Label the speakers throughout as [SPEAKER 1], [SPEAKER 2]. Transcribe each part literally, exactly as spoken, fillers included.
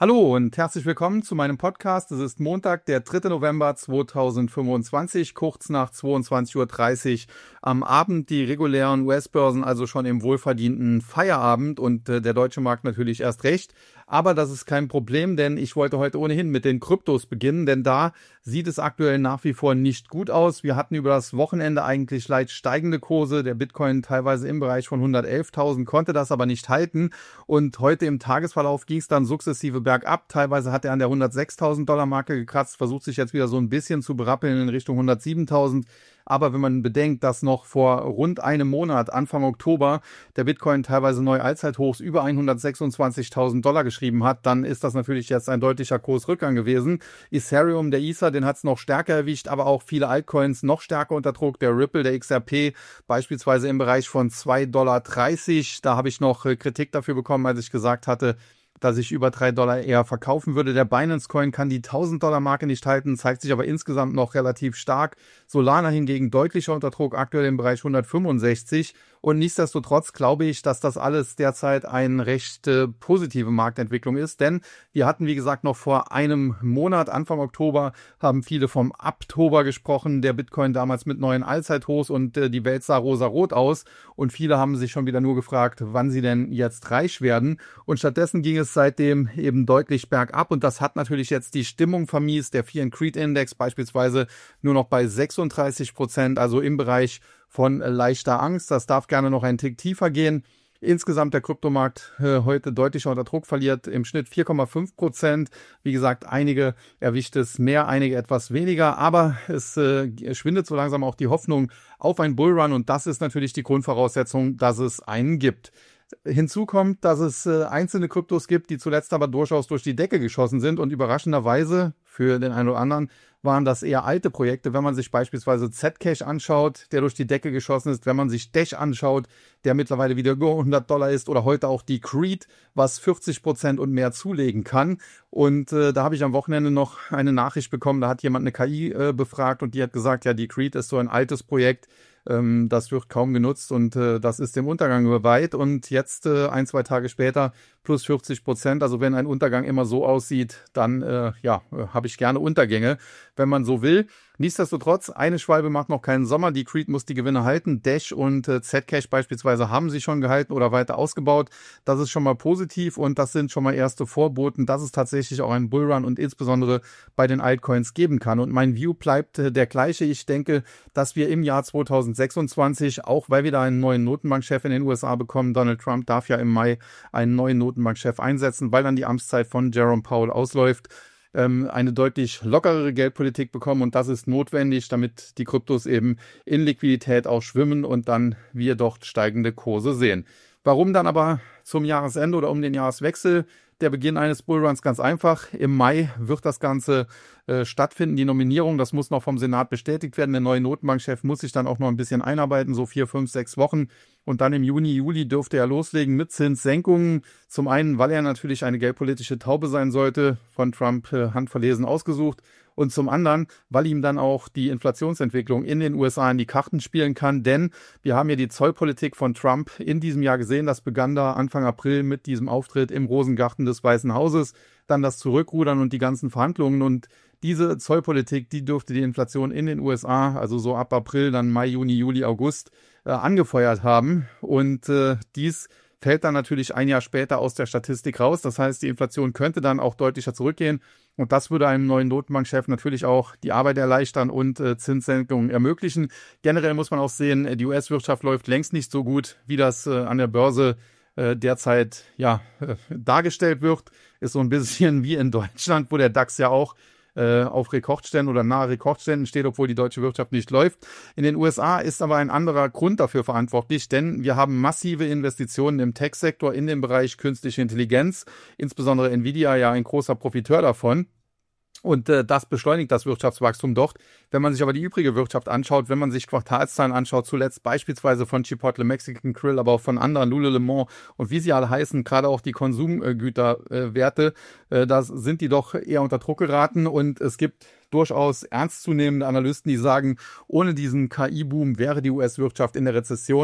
[SPEAKER 1] Hallo und herzlich willkommen zu meinem Podcast. Es ist Montag, der dritte November zweitausendfünfundzwanzig, kurz nach zweiundzwanzig Uhr dreißig am Abend. Die regulären U S-Börsen also schon im wohlverdienten Feierabend und äh, der deutsche Markt natürlich erst recht. Aber das ist kein Problem, denn ich wollte heute ohnehin mit den Kryptos beginnen, denn da sieht es aktuell nach wie vor nicht gut aus. Wir hatten über das Wochenende eigentlich leicht steigende Kurse. Der Bitcoin teilweise im Bereich von hundertelftausend, konnte das aber nicht halten. Und heute im Tagesverlauf ging es dann sukzessive bergab. Teilweise hat er an der hundertsechstausend Dollar Marke gekratzt, versucht sich jetzt wieder so ein bisschen zu berappeln in Richtung hundertsiebentausend. Aber wenn man bedenkt, dass noch vor rund einem Monat, Anfang Oktober, der Bitcoin teilweise neue Allzeithochs über hundertsechsundzwanzigtausend Dollar geschrieben hat, dann ist das natürlich jetzt ein deutlicher Kursrückgang gewesen. Ethereum, der Ether, den hat es noch stärker erwischt, aber auch viele Altcoins noch stärker unter Druck. Der Ripple, der X R P, beispielsweise im Bereich von zwei Dollar dreißig. Da habe ich noch Kritik dafür bekommen, als ich gesagt hatte, dass ich über drei Dollar eher verkaufen würde. Der Binance Coin kann die tausend Dollar Marke nicht halten, zeigt sich aber insgesamt noch relativ stark. Solana hingegen deutlicher unter Druck, aktuell im Bereich hundertfünfundsechzig. Und nichtsdestotrotz glaube ich, dass das alles derzeit eine recht äh, positive Marktentwicklung ist, denn wir hatten, wie gesagt, noch vor einem Monat, Anfang Oktober, haben viele vom Uptober gesprochen, der Bitcoin damals mit neuen Allzeithochs und äh, die Welt sah rosarot aus und viele haben sich schon wieder nur gefragt, wann sie denn jetzt reich werden, und stattdessen ging es seitdem eben deutlich bergab und das hat natürlich jetzt die Stimmung vermiest. Der Fear and Greed Index beispielsweise nur noch bei sechsunddreißig Prozent, also im Bereich von leichter Angst. Das darf gerne noch einen Tick tiefer gehen. Insgesamt der Kryptomarkt äh, heute deutlicher unter Druck, verliert im Schnitt vier Komma fünf Prozent. Wie gesagt, einige erwischt es mehr, einige etwas weniger, aber es äh, schwindet so langsam auch die Hoffnung auf einen Bullrun und das ist natürlich die Grundvoraussetzung, dass es einen gibt. Hinzu kommt, dass es äh, einzelne Kryptos gibt, die zuletzt aber durchaus durch die Decke geschossen sind und überraschenderweise für den einen oder anderen waren das eher alte Projekte. Wenn man sich beispielsweise Zcash anschaut, der durch die Decke geschossen ist, wenn man sich Dash anschaut, der mittlerweile wieder über hundert Dollar ist, oder heute auch die Creed, was vierzig Prozent und mehr zulegen kann. Und äh, da habe ich am Wochenende noch eine Nachricht bekommen, da hat jemand eine K I äh, befragt und die hat gesagt, ja, die Creed ist so ein altes Projekt, ähm, das wird kaum genutzt und äh, das ist dem Untergang geweiht. Und jetzt äh, ein, zwei Tage später plus vierzig Prozent. Also wenn ein Untergang immer so aussieht, dann äh, ja, äh, habe ich gerne Untergänge, wenn man so will. Nichtsdestotrotz, eine Schwalbe macht noch keinen Sommer. Die Creed muss die Gewinne halten. Dash und äh, Zcash beispielsweise haben sie schon gehalten oder weiter ausgebaut. Das ist schon mal positiv und das sind schon mal erste Vorboten, dass es tatsächlich auch einen Bullrun und insbesondere bei den Altcoins geben kann. Und mein View bleibt äh, der gleiche. Ich denke, dass wir im Jahr zweitausendsechsundzwanzig, auch weil wir da einen neuen Notenbankchef in den U S A bekommen, Donald Trump darf ja im Mai einen neuen Notenbankchef einsetzen, weil dann die Amtszeit von Jerome Powell ausläuft, eine deutlich lockerere Geldpolitik bekommen und das ist notwendig, damit die Kryptos eben in Liquidität auch schwimmen und dann wir dort steigende Kurse sehen. Warum dann aber zum Jahresende oder um den Jahreswechsel der Beginn eines Bullruns? Ganz einfach. Im Mai wird das Ganze äh, stattfinden. Die Nominierung, das muss noch vom Senat bestätigt werden. Der neue Notenbankchef muss sich dann auch noch ein bisschen einarbeiten, so vier, fünf, sechs Wochen. Und dann im Juni, Juli dürfte er loslegen mit Zinssenkungen. Zum einen, weil er natürlich eine geldpolitische Taube sein sollte, von Trump äh, handverlesen ausgesucht. Und zum anderen, weil ihm dann auch die Inflationsentwicklung in den U S A in die Karten spielen kann. Denn wir haben ja die Zollpolitik von Trump in diesem Jahr gesehen. Das begann da Anfang April mit diesem Auftritt im Rosengarten des Weißen Hauses. Dann das Zurückrudern und die ganzen Verhandlungen. Und diese Zollpolitik, die dürfte die Inflation in den U S A, also so ab April, dann Mai, Juni, Juli, August, äh, angefeuert haben. Und äh, dies fällt dann natürlich ein Jahr später aus der Statistik raus. Das heißt, die Inflation könnte dann auch deutlicher zurückgehen. Und das würde einem neuen Notenbankchef natürlich auch die Arbeit erleichtern und äh, Zinssenkungen ermöglichen. Generell muss man auch sehen, die U S-Wirtschaft läuft längst nicht so gut, wie das äh, an der Börse äh, derzeit ja äh, dargestellt wird. Ist so ein bisschen wie in Deutschland, wo der DAX ja auch äh, auf Rekordständen oder nahe Rekordständen steht, obwohl die deutsche Wirtschaft nicht läuft. In den U S A ist aber ein anderer Grund dafür verantwortlich, denn wir haben massive Investitionen im Tech-Sektor in den Bereich künstliche Intelligenz, insbesondere Nvidia ja ein großer Profiteur davon. Und äh, das beschleunigt das Wirtschaftswachstum dort. Wenn man sich aber die übrige Wirtschaft anschaut, wenn man sich Quartalszahlen anschaut, zuletzt beispielsweise von Chipotle, Mexican Grill, aber auch von anderen, Lululemon und wie sie alle heißen, gerade auch die Konsumgüterwerte, äh, äh, da sind die doch eher unter Druck geraten. Und es gibt durchaus ernstzunehmende Analysten, die sagen, ohne diesen K I-Boom wäre die U S-Wirtschaft in der Rezession.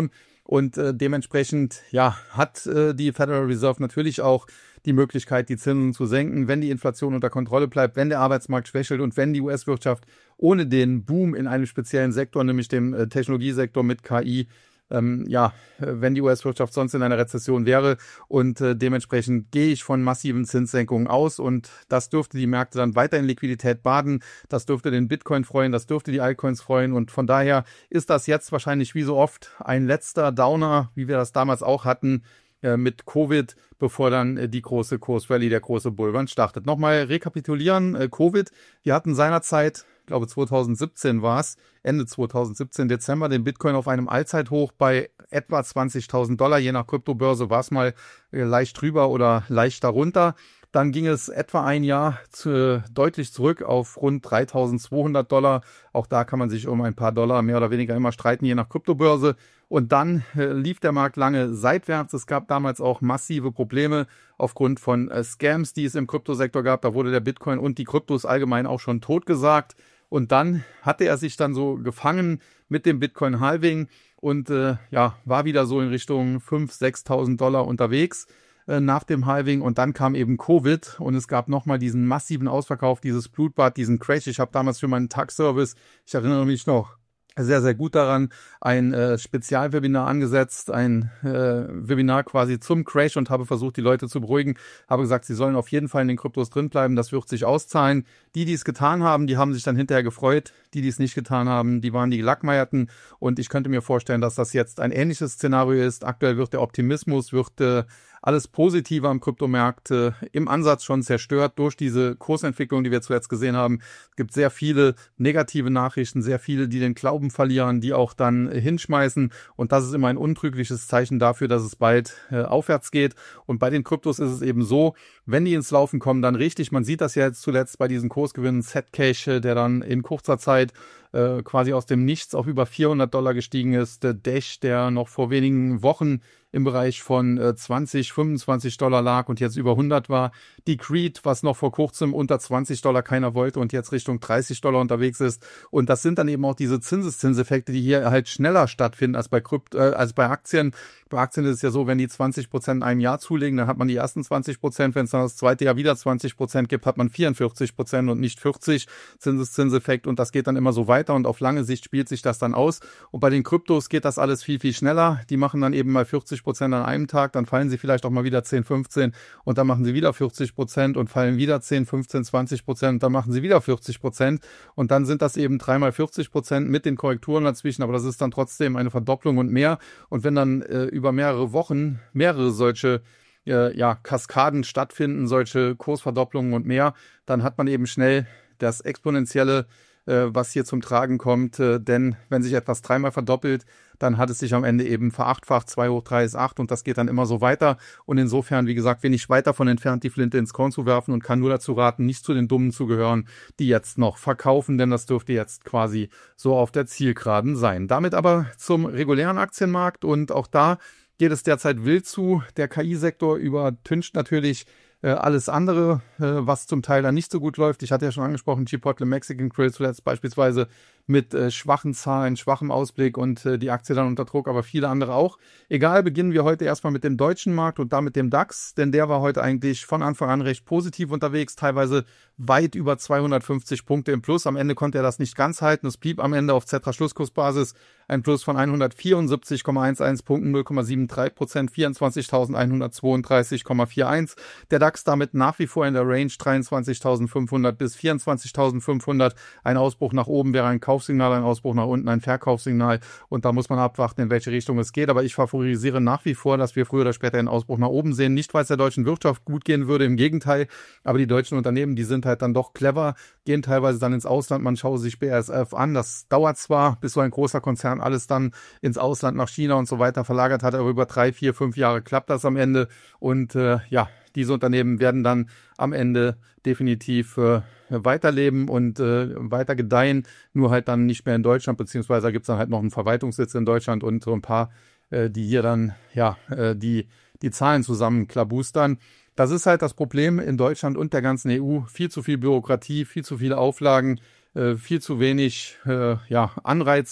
[SPEAKER 1] Und äh, dementsprechend ja, hat äh, die Federal Reserve natürlich auch die Möglichkeit, die Zinsen zu senken, wenn die Inflation unter Kontrolle bleibt, wenn der Arbeitsmarkt schwächelt und wenn die U S-Wirtschaft ohne den Boom in einem speziellen Sektor, nämlich dem äh, Technologiesektor mit K I, ähm, ja, wenn die U S-Wirtschaft sonst in einer Rezession wäre. Und äh, dementsprechend gehe ich von massiven Zinssenkungen aus und das dürfte die Märkte dann weiter in Liquidität baden. Das dürfte den Bitcoin freuen, das dürfte die Altcoins freuen und von daher ist das jetzt wahrscheinlich wie so oft ein letzter Downer, wie wir das damals auch hatten, mit Covid, bevor dann die große Kursrallye, der große Bullrun startet. Nochmal rekapitulieren, Covid, wir hatten seinerzeit, ich glaube zweitausendsiebzehn war es, Ende zweitausendsiebzehn, Dezember, den Bitcoin auf einem Allzeithoch bei etwa zwanzigtausend Dollar, je nach Kryptobörse war es mal leicht drüber oder leicht darunter. Dann ging es etwa ein Jahr zu, deutlich zurück auf rund dreitausendzweihundert Dollar. Auch da kann man sich um ein paar Dollar mehr oder weniger immer streiten, je nach Kryptobörse. Und dann äh, lief der Markt lange seitwärts. Es gab damals auch massive Probleme aufgrund von äh, Scams, die es im Kryptosektor gab. Da wurde der Bitcoin und die Kryptos allgemein auch schon totgesagt. Und dann hatte er sich dann so gefangen mit dem Bitcoin-Halving und äh, ja, war wieder so in Richtung fünftausend, sechstausend Dollar unterwegs nach dem Halving und dann kam eben Covid und es gab nochmal diesen massiven Ausverkauf, dieses Blutbad, diesen Crash. Ich habe damals für meinen Tag-Service, ich erinnere mich noch sehr, sehr gut daran, ein äh, Spezialwebinar angesetzt, ein äh, Webinar quasi zum Crash und habe versucht, die Leute zu beruhigen, habe gesagt, sie sollen auf jeden Fall in den Kryptos drin bleiben, das wird sich auszahlen. Die, die es getan haben, die haben sich dann hinterher gefreut. Die, die es nicht getan haben, die waren die Gelackmeierten und ich könnte mir vorstellen, dass das jetzt ein ähnliches Szenario ist. Aktuell wird der Optimismus, wird äh, alles Positive am Kryptomarkt äh, im Ansatz schon zerstört durch diese Kursentwicklung, die wir zuletzt gesehen haben. Es gibt sehr viele negative Nachrichten, sehr viele, die den Glauben verlieren, die auch dann äh, hinschmeißen und das ist immer ein untrügliches Zeichen dafür, dass es bald äh, aufwärts geht und bei den Kryptos ist es eben so, wenn die ins Laufen kommen, dann richtig, man sieht das ja jetzt zuletzt bei diesen Kursgewinnen, Zcash, äh, der dann in kurzer Zeit äh, quasi aus dem Nichts auf über vierhundert Dollar gestiegen ist, der Dash, der noch vor wenigen Wochen im Bereich von äh, zwanzig, fünfundzwanzig Dollar lag und jetzt über hundert war. Die Creed, was noch vor kurzem unter zwanzig Dollar keiner wollte und jetzt Richtung dreißig Dollar unterwegs ist. Und das sind dann eben auch diese Zinseszinseffekte, die hier halt schneller stattfinden als bei Krypt äh, als bei Aktien. Bei Aktien ist es ja so, wenn die zwanzig Prozent in einem Jahr zulegen, dann hat man die ersten zwanzig Prozent. Wenn es dann das zweite Jahr wieder zwanzig Prozent gibt, hat man vierundvierzig Prozent und nicht vierzig Zinseszinseffekt. Und das geht dann immer so weiter und auf lange Sicht spielt sich das dann aus. Und bei den Kryptos geht das alles viel, viel schneller. Die machen dann eben mal vierzig Prozent an einem Tag, dann fallen sie vielleicht auch mal wieder zehn, fünfzehn und dann machen sie wieder vierzig Prozent und fallen wieder zehn, fünfzehn, zwanzig Prozent und dann machen sie wieder vierzig Prozent und dann sind das eben dreimal vierzig Prozent mit den Korrekturen dazwischen, aber das ist dann trotzdem eine Verdopplung und mehr. Und wenn dann äh, über mehrere Wochen mehrere solche äh, ja, Kaskaden stattfinden, solche Kursverdopplungen und mehr, dann hat man eben schnell das exponentielle, äh, was hier zum Tragen kommt, äh, denn wenn sich etwas dreimal verdoppelt, dann hat es sich am Ende eben verachtfacht, zwei hoch drei ist acht und das geht dann immer so weiter und insofern, wie gesagt, bin ich weit davon entfernt, die Flinte ins Korn zu werfen und kann nur dazu raten, nicht zu den Dummen zu gehören, die jetzt noch verkaufen, denn das dürfte jetzt quasi so auf der Zielgeraden sein. Damit aber zum regulären Aktienmarkt und auch da geht es derzeit wild zu. Der K I-Sektor übertüncht natürlich äh, alles andere, äh, was zum Teil dann nicht so gut läuft. Ich hatte ja schon angesprochen, Chipotle Mexican Grill zuletzt beispielsweise mit äh, schwachen Zahlen, schwachem Ausblick und äh, die Aktie dann unter Druck, aber viele andere auch. Egal, beginnen wir heute erstmal mit dem deutschen Markt und damit dem DAX, denn der war heute eigentlich von Anfang an recht positiv unterwegs, teilweise weit über zweihundertfünfzig Punkte im Plus. Am Ende konnte er das nicht ganz halten. Es blieb am Ende auf Xetra-Schlusskursbasis ein Plus von hundertvierundsiebzig Komma elf Punkten, null Komma dreiundsiebzig Prozent, vierundzwanzigtausendeinhundertzweiunddreißig Komma einundvierzig. Der DAX damit nach wie vor in der Range dreiundzwanzigtausendfünfhundert bis vierundzwanzigtausendfünfhundert. Ein Ausbruch nach oben wäre ein Kaufsignal, ein Ausbruch nach unten ein Verkaufssignal und da muss man abwarten, in welche Richtung es geht. Aber ich favorisiere nach wie vor, dass wir früher oder später einen Ausbruch nach oben sehen. Nicht, weil es der deutschen Wirtschaft gut gehen würde, im Gegenteil. Aber die deutschen Unternehmen, die sind halt dann doch clever, gehen teilweise dann ins Ausland. Man schaue sich B A S F an. Das dauert zwar, bis so ein großer Konzern alles dann ins Ausland, nach China und so weiter verlagert hat, aber über drei, vier, fünf Jahre klappt das am Ende. Und äh, ja, diese Unternehmen werden dann am Ende definitiv äh, weiterleben und äh, weiter gedeihen, nur halt dann nicht mehr in Deutschland, beziehungsweise da gibt es dann halt noch einen Verwaltungssitz in Deutschland und so ein paar, äh, die hier dann ja äh, die, die Zahlen zusammenklabustern. Das ist halt das Problem in Deutschland und der ganzen E U. Viel zu viel Bürokratie, viel zu viele Auflagen, äh, viel zu wenig äh, ja, Anreize,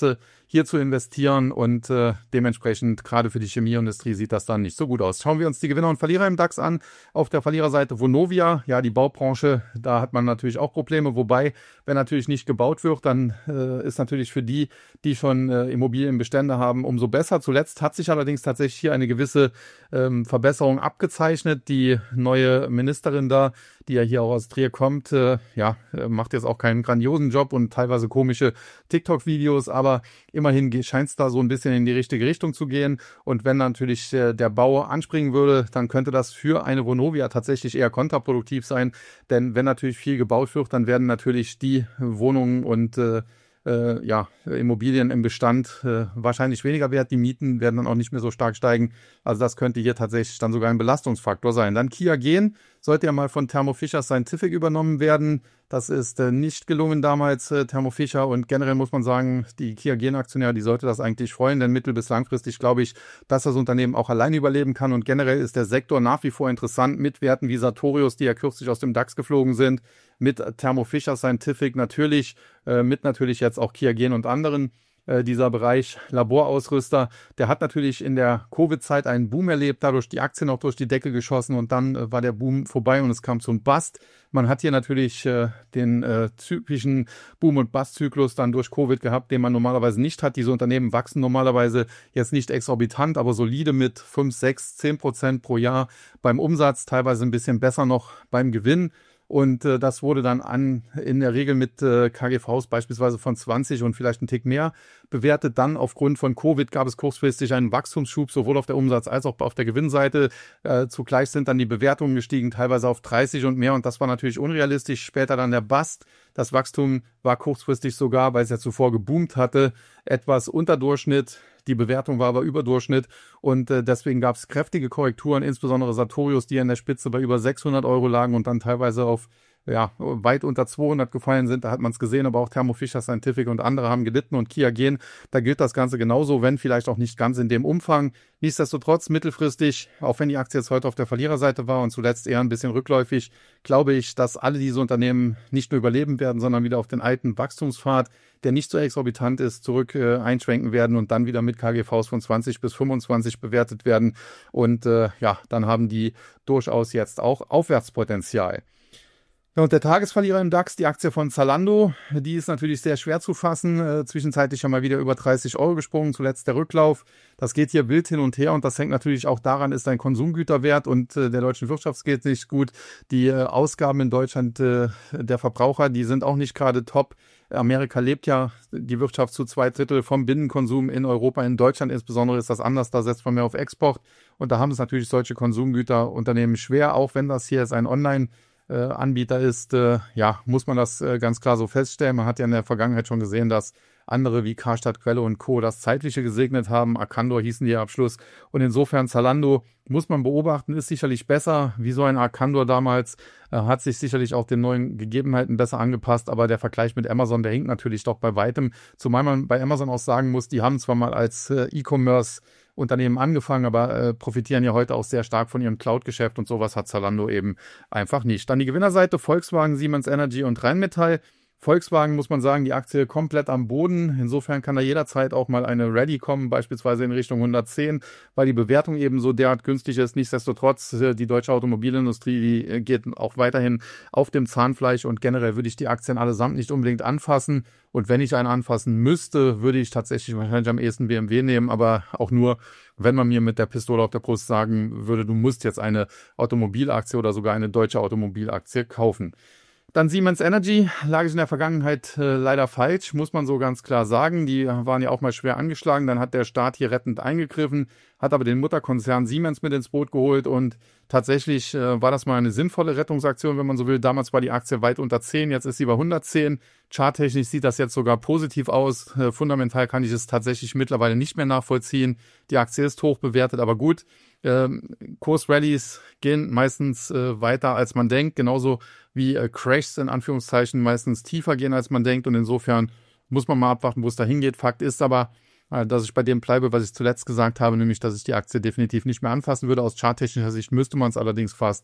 [SPEAKER 1] hier zu investieren und äh, dementsprechend gerade für die Chemieindustrie sieht das dann nicht so gut aus. Schauen wir uns die Gewinner und Verlierer im DAX an. Auf der Verliererseite Vonovia, ja die Baubranche, da hat man natürlich auch Probleme, wobei, wenn natürlich nicht gebaut wird, dann äh, ist natürlich für die, die schon äh, Immobilienbestände haben, umso besser. Zuletzt hat sich allerdings tatsächlich hier eine gewisse ähm, Verbesserung abgezeichnet. Die neue Ministerin da, die ja hier auch aus Trier kommt, äh, ja, macht jetzt auch keinen grandiosen Job und teilweise komische TikTok-Videos, aber immerhin scheint es da so ein bisschen in die richtige Richtung zu gehen. Und wenn natürlich äh, der Bau anspringen würde, dann könnte das für eine Vonovia tatsächlich eher kontraproduktiv sein. Denn wenn natürlich viel gebaut wird, dann werden natürlich die Wohnungen und äh, äh, ja, Immobilien im Bestand äh, wahrscheinlich weniger wert. Die Mieten werden dann auch nicht mehr so stark steigen. Also das könnte hier tatsächlich dann sogar ein Belastungsfaktor sein. Dann Kia Gen sollte ja mal von Thermo Fisher Scientific übernommen werden. Das ist äh, nicht gelungen damals, äh, Thermo Fisher. Und generell muss man sagen, die Kia Gen-Aktionäre, die sollte das eigentlich freuen, denn mittel- bis langfristig glaube ich, dass das Unternehmen auch alleine überleben kann. Und generell ist der Sektor nach wie vor interessant mit Werten wie Sartorius, die ja kürzlich aus dem DAX geflogen sind, mit Thermo Fisher Scientific natürlich, äh, mit natürlich jetzt auch Kia Gen und anderen. Äh, dieser Bereich Laborausrüster, der hat natürlich in der Covid-Zeit einen Boom erlebt, dadurch die Aktien auch durch die Decke geschossen und dann äh, war der Boom vorbei und es kam zum Bust. Man hat hier natürlich äh, den äh, typischen Boom- und Bust-Zyklus dann durch Covid gehabt, den man normalerweise nicht hat. Diese Unternehmen wachsen normalerweise jetzt nicht exorbitant, aber solide mit fünf, sechs, zehn Prozent pro Jahr beim Umsatz, teilweise ein bisschen besser noch beim Gewinn. Und äh, das wurde dann an in der Regel mit äh, K G Vs beispielsweise von zwanzig und vielleicht einen Tick mehr bewertet. Dann aufgrund von Covid gab es kurzfristig einen Wachstumsschub, sowohl auf der Umsatz- als auch auf der Gewinnseite. Äh, zugleich sind dann die Bewertungen gestiegen, teilweise auf dreißig und mehr. Und das war natürlich unrealistisch. Später dann der Bust. Das Wachstum war kurzfristig sogar, weil es ja zuvor geboomt hatte, etwas unter Durchschnitt. Die Bewertung war aber Überdurchschnitt und äh, deswegen gab es kräftige Korrekturen, insbesondere Sartorius, die in der Spitze bei über sechshundert Euro lagen und dann teilweise auf ja weit unter zweihundert gefallen sind. Da hat man es gesehen, aber auch Thermo Fisher Scientific und andere haben gelitten und Kia Gen, da gilt das Ganze genauso, wenn vielleicht auch nicht ganz in dem Umfang. Nichtsdestotrotz mittelfristig, auch wenn die Aktie jetzt heute auf der Verliererseite war und zuletzt eher ein bisschen rückläufig, glaube ich, dass alle diese Unternehmen nicht nur überleben werden, sondern wieder auf den alten Wachstumspfad, der nicht so exorbitant ist, zurück äh, einschwenken werden und dann wieder mit K G Vs von zwanzig bis fünfundzwanzig bewertet werden. Und äh, ja, dann haben die durchaus jetzt auch Aufwärtspotenzial. Ja, und der Tagesverlierer im DAX, die Aktie von Zalando, die ist natürlich sehr schwer zu fassen. Äh, zwischenzeitlich schon mal wieder über dreißig Euro gesprungen, zuletzt der Rücklauf. Das geht hier wild hin und her und das hängt natürlich auch daran, ist ein Konsumgüterwert und äh, der deutschen Wirtschaft geht nicht gut. Die äh, Ausgaben in Deutschland äh, der Verbraucher, die sind auch nicht gerade top. Amerika lebt ja die Wirtschaft zu zwei Drittel vom Binnenkonsum in Europa. In Deutschland insbesondere ist das anders, da setzt man mehr auf Export. Und da haben es natürlich solche Konsumgüterunternehmen schwer, auch wenn das hier jetzt ein Online- Äh, Anbieter ist, äh, ja, muss man das äh, ganz klar so feststellen. Man hat ja in der Vergangenheit schon gesehen, dass andere wie Karstadt, Quelle und Co. das Zeitliche gesegnet haben. Arcandor hießen die Abschluss. Und insofern Zalando muss man beobachten, ist sicherlich besser. Wie so ein Arcandor damals, äh, hat sich sicherlich auch den neuen Gegebenheiten besser angepasst. Aber der Vergleich mit Amazon, der hinkt natürlich doch bei weitem. Zumal man bei Amazon auch sagen muss, die haben zwar mal als äh, E-Commerce Unternehmen angefangen, aber äh, profitieren ja heute auch sehr stark von ihrem Cloud-Geschäft und sowas hat Zalando eben einfach nicht. Dann die Gewinnerseite, Volkswagen, Siemens Energy und Rheinmetall. Volkswagen, muss man sagen, die Aktie komplett am Boden. Insofern kann da jederzeit auch mal eine Rallye kommen, beispielsweise in Richtung hundertzehn, weil die Bewertung eben so derart günstig ist. Nichtsdestotrotz, die deutsche Automobilindustrie, die geht auch weiterhin auf dem Zahnfleisch und generell würde ich die Aktien allesamt nicht unbedingt anfassen. Und wenn ich einen anfassen müsste, würde ich tatsächlich wahrscheinlich am ehesten B M W nehmen, aber auch nur, wenn man mir mit der Pistole auf der Brust sagen würde, du musst jetzt eine Automobilaktie oder sogar eine deutsche Automobilaktie kaufen. Dann Siemens Energy, lag ich in der Vergangenheit äh, leider falsch, muss man so ganz klar sagen. Die waren ja auch mal schwer angeschlagen, dann hat der Staat hier rettend eingegriffen, hat aber den Mutterkonzern Siemens mit ins Boot geholt und tatsächlich äh, war das mal eine sinnvolle Rettungsaktion, wenn man so will. Damals war die Aktie weit unter zehn, jetzt ist sie bei hundertzehn. Charttechnisch sieht das jetzt sogar positiv aus. Äh, fundamental kann ich es tatsächlich mittlerweile nicht mehr nachvollziehen. Die Aktie ist hoch bewertet, aber gut. Ähm, Kursrallies gehen meistens äh, weiter, als man denkt, genauso wie äh, Crashs in Anführungszeichen meistens tiefer gehen, als man denkt und insofern muss man mal abwarten, wo es da hingeht. Fakt ist aber, äh, dass ich bei dem bleibe, was ich zuletzt gesagt habe, nämlich, dass ich die Aktie definitiv nicht mehr anfassen würde. Aus charttechnischer Sicht müsste man es allerdings fast.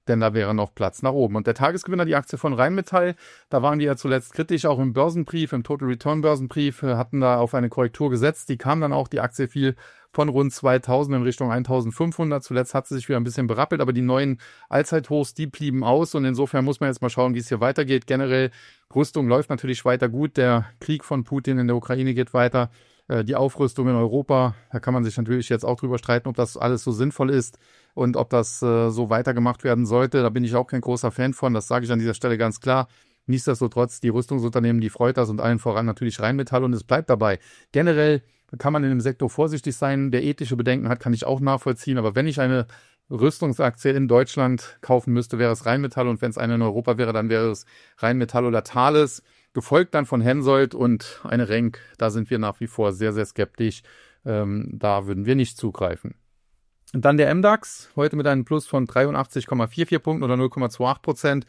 [SPEAKER 1] denn da wäre noch Platz nach oben. Und der Tagesgewinner, die Aktie von Rheinmetall, da waren die ja zuletzt kritisch, auch im Börsenbrief, im Total Return Börsenbrief, hatten da auf eine Korrektur gesetzt. Die kam dann auch, die Aktie fiel von rund zweitausend in Richtung eintausendfünfhundert. Zuletzt hat sie sich wieder ein bisschen berappelt, aber die neuen Allzeithochs, die blieben aus. Und insofern muss man jetzt mal schauen, wie es hier weitergeht. Generell, Rüstung läuft natürlich weiter gut. Der Krieg von Putin in der Ukraine geht weiter. Die Aufrüstung in Europa, da kann man sich natürlich jetzt auch drüber streiten, ob das alles so sinnvoll ist und ob das äh, so weitergemacht werden sollte. Da bin ich auch kein großer Fan von, das sage ich an dieser Stelle ganz klar. Nichtsdestotrotz, die Rüstungsunternehmen, die freut das und allen voran natürlich Rheinmetall und es bleibt dabei. Generell kann man in dem Sektor vorsichtig sein, der ethische Bedenken hat, kann ich auch nachvollziehen, aber wenn ich eine Rüstungsaktie in Deutschland kaufen müsste, wäre es Rheinmetall und wenn es eine in Europa wäre, dann wäre es Rheinmetall oder Thales. Gefolgt dann von Hensoldt und eine Renk, da sind wir nach wie vor sehr, sehr skeptisch. Ähm, da würden wir nicht zugreifen. Und dann der M DAX, heute mit einem Plus von dreiundachtzig Komma vierundvierzig Punkten oder null Komma achtundzwanzig Prozent,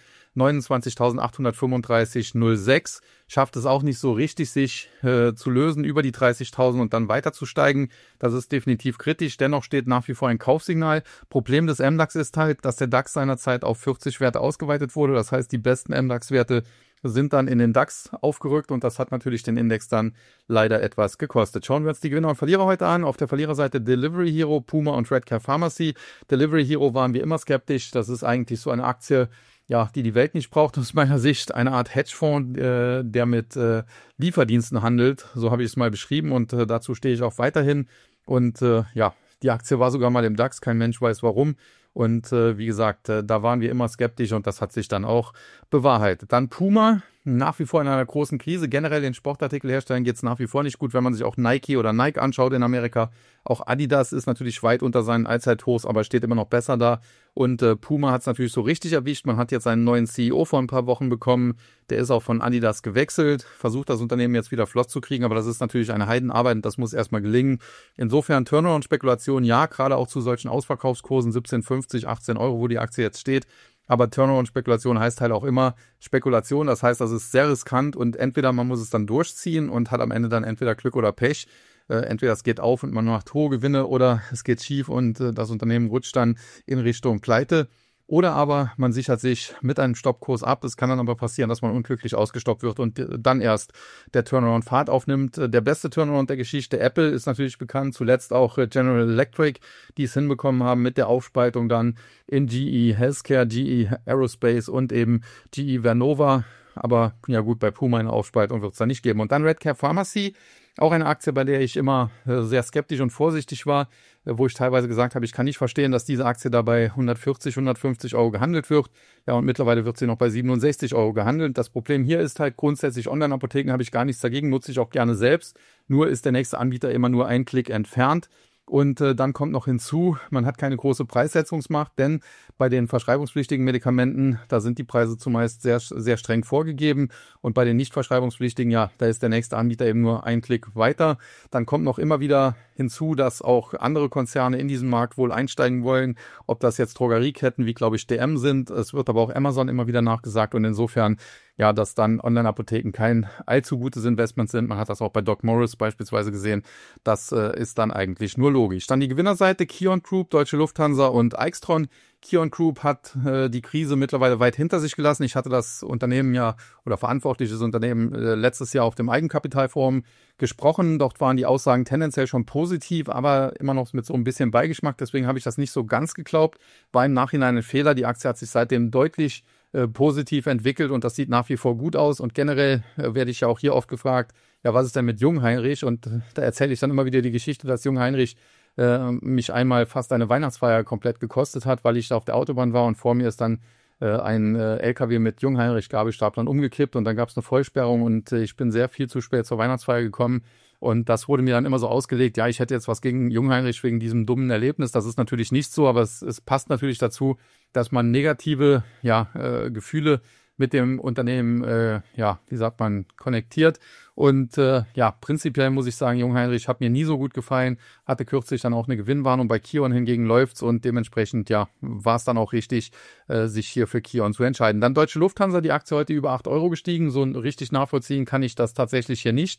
[SPEAKER 1] neunundzwanzigtausendachthundertfünfunddreißig Komma null sechs. Schafft es auch nicht so richtig, sich äh, zu lösen über die dreißigtausend und dann weiterzusteigen. Das ist definitiv kritisch. Dennoch steht nach wie vor ein Kaufsignal. Problem des M DAX ist halt, dass der DAX seinerzeit auf vierzig Werte ausgeweitet wurde. Das heißt, die besten M DAX-Werte sind dann in den DAX aufgerückt und das hat natürlich den Index dann leider etwas gekostet. Schauen wir uns die Gewinner und Verlierer heute an. Auf der Verliererseite Delivery Hero, Puma und Redcare Pharmacy. Delivery Hero waren wir immer skeptisch. Das ist eigentlich so eine Aktie, ja, die die Welt nicht braucht aus meiner Sicht. Eine Art Hedgefonds, äh, der mit äh, Lieferdiensten handelt. So habe ich es mal beschrieben und äh, dazu stehe ich auch weiterhin. Und äh, ja, die Aktie war sogar mal im DAX. Kein Mensch weiß warum. Und äh, wie gesagt, äh, da waren wir immer skeptisch und das hat sich dann auch bewahrheitet. Dann Puma, nach wie vor in einer großen Krise. Generell den Sportartikelherstellern geht es nach wie vor nicht gut, wenn man sich auch Nike oder Nike anschaut in Amerika. Auch Adidas ist natürlich weit unter seinen Allzeithochs, aber steht immer noch besser da. Und äh, Puma hat es natürlich so richtig erwischt. Man hat jetzt einen neuen C E O vor ein paar Wochen bekommen. Der ist auch von Adidas gewechselt, versucht das Unternehmen jetzt wieder flott zu kriegen, aber das ist natürlich eine Heidenarbeit und das muss erstmal gelingen. Insofern Turnaround-Spekulation, ja, gerade auch zu solchen Ausverkaufskursen, siebzehn fünfzig, achtzehn Euro, wo die Aktie jetzt steht. Aber Turnaround-Spekulation heißt halt auch immer Spekulation. Das heißt, das ist sehr riskant und entweder man muss es dann durchziehen und hat am Ende dann entweder Glück oder Pech. Äh, entweder es geht auf und man macht hohe Gewinne oder es geht schief und äh, das Unternehmen rutscht dann in Richtung Pleite. Oder aber man sichert sich mit einem Stoppkurs ab. Es kann dann aber passieren, dass man unglücklich ausgestoppt wird und dann erst der Turnaround Fahrt aufnimmt. Der beste Turnaround der Geschichte, Apple, ist natürlich bekannt. Zuletzt auch General Electric, die es hinbekommen haben mit der Aufspaltung dann in G E Healthcare, G E Aerospace und eben G E Vernova. Aber ja gut, bei Puma eine Aufspaltung wird es da nicht geben. Und dann Redcare Pharmacy, auch eine Aktie, bei der ich immer äh, sehr skeptisch und vorsichtig war, äh, wo ich teilweise gesagt habe, ich kann nicht verstehen, dass diese Aktie da bei hundertvierzig, hundertfünfzig Euro gehandelt wird. Ja, und mittlerweile wird sie noch bei siebenundsechzig Euro gehandelt. Das Problem hier ist halt grundsätzlich, Online-Apotheken habe ich gar nichts dagegen, nutze ich auch gerne selbst. Nur ist der nächste Anbieter immer nur ein Klick entfernt. Und äh, dann kommt noch hinzu, man hat keine große Preissetzungsmacht, denn bei den verschreibungspflichtigen Medikamenten, da sind die Preise zumeist sehr, sehr streng vorgegeben. Und bei den nicht verschreibungspflichtigen, ja, da ist der nächste Anbieter eben nur ein Klick weiter. Dann kommt noch immer wieder hinzu, dass auch andere Konzerne in diesen Markt wohl einsteigen wollen. Ob das jetzt Drogerieketten wie, glaube ich, D M sind. Es wird aber auch Amazon immer wieder nachgesagt. Und insofern, ja, dass dann Online-Apotheken kein allzu gutes Investment sind. Man hat das auch bei Doc Morris beispielsweise gesehen. Das äh, ist dann eigentlich nur logisch. Dann die Gewinnerseite, Kion Group, Deutsche Lufthansa und Aixtron. Kion Group hat äh, die Krise mittlerweile weit hinter sich gelassen. Ich hatte das Unternehmen ja oder verantwortliches Unternehmen äh, letztes Jahr auf dem Eigenkapitalforum gesprochen. Dort waren die Aussagen tendenziell schon positiv, aber immer noch mit so ein bisschen Beigeschmack. Deswegen habe ich das nicht so ganz geglaubt. War im Nachhinein ein Fehler. Die Aktie hat sich seitdem deutlich äh, positiv entwickelt und das sieht nach wie vor gut aus. Und generell äh, werde ich ja auch hier oft gefragt, ja, was ist denn mit Jungheinrich? Und äh, da erzähle ich dann immer wieder die Geschichte, dass Jungheinrich äh, mich einmal fast eine Weihnachtsfeier komplett gekostet hat, weil ich da auf der Autobahn war und vor mir ist dann äh, ein äh, L K W mit Jungheinrich Gabelstaplern umgekippt und dann gab es eine Vollsperrung und äh, ich bin sehr viel zu spät zur Weihnachtsfeier gekommen. Und das wurde mir dann immer so ausgelegt, ja, ich hätte jetzt was gegen Jungheinrich wegen diesem dummen Erlebnis. Das ist natürlich nicht so, aber es, es passt natürlich dazu, dass man negative ja, äh, Gefühle mit dem Unternehmen, äh, ja, wie sagt man, konnektiert. Und äh, ja, prinzipiell muss ich sagen, Jungheinrich hat mir nie so gut gefallen, hatte kürzlich dann auch eine Gewinnwarnung, bei Kion hingegen läuft's und dementsprechend, ja, war es dann auch richtig, äh, sich hier für Kion zu entscheiden. Dann Deutsche Lufthansa, die Aktie heute über acht Euro gestiegen, so richtig nachvollziehen kann ich das tatsächlich hier nicht.